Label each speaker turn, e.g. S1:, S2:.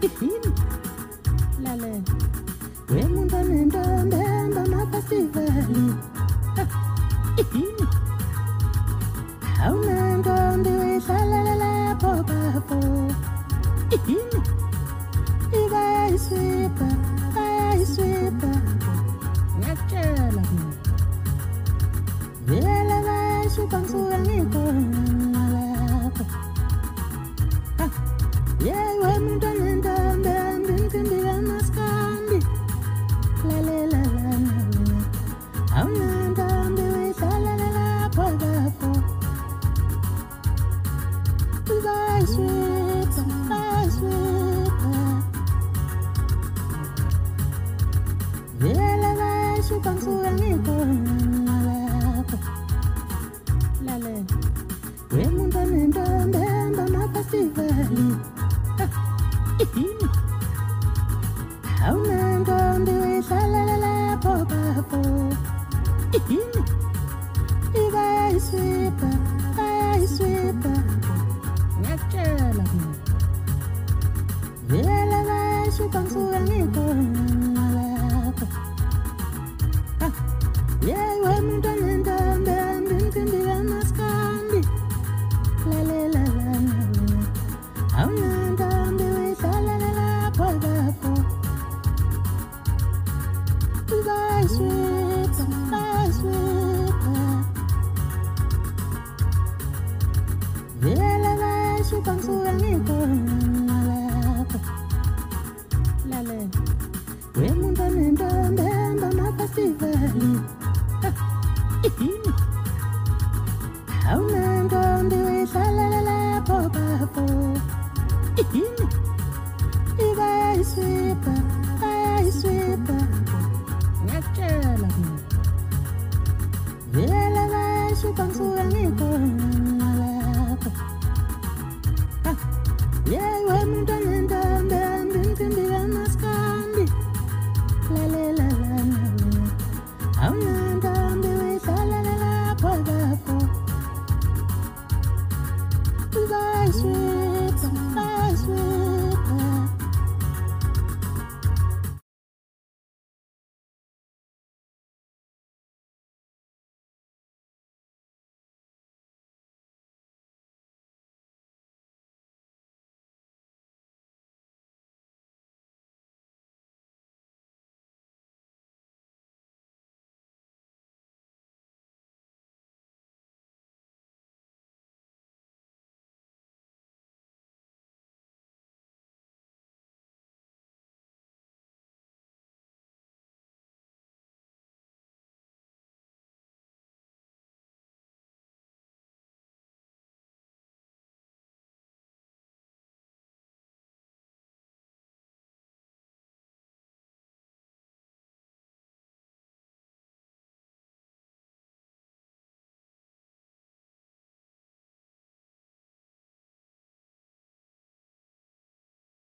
S1: ihini lalela wemuntu onentombi ehamba amafestivali ihini awunentombi uyihlalela lapho bafo ihini bayayiswipha ngiyakutshela vele bayayiswipha ngisuke ngikhona lapho yeyi wemuntu onentombi ehamba imcimbi kamaskandi lalela lana awunentombi uyihlalela lapho bafo bayayiswipha vele bayayiswipha ngisuke ngikhona lapho lalela wemuntu onentombi ehamba amafestivali ihini awunentombi uyihlalela lapho bafo ihini bayayiswipha ngiyakutshela vele bayayiswipha ngisuke ngikhona lapho yeyi wemuntu onentombi ehamba imcimbi kamaskandi lalela lana awunentombi uyihlalela lapho bafo bayayiswipha vele bayayiswipha ngisuke ngikhona lapho lalela wemuntu onentombi ehamba amafestivali ihini awunentombi uyihlalela lapho bafo ihini bayayiswipha ngiyakutshela vele bayayiswipha ngisuke ngikhona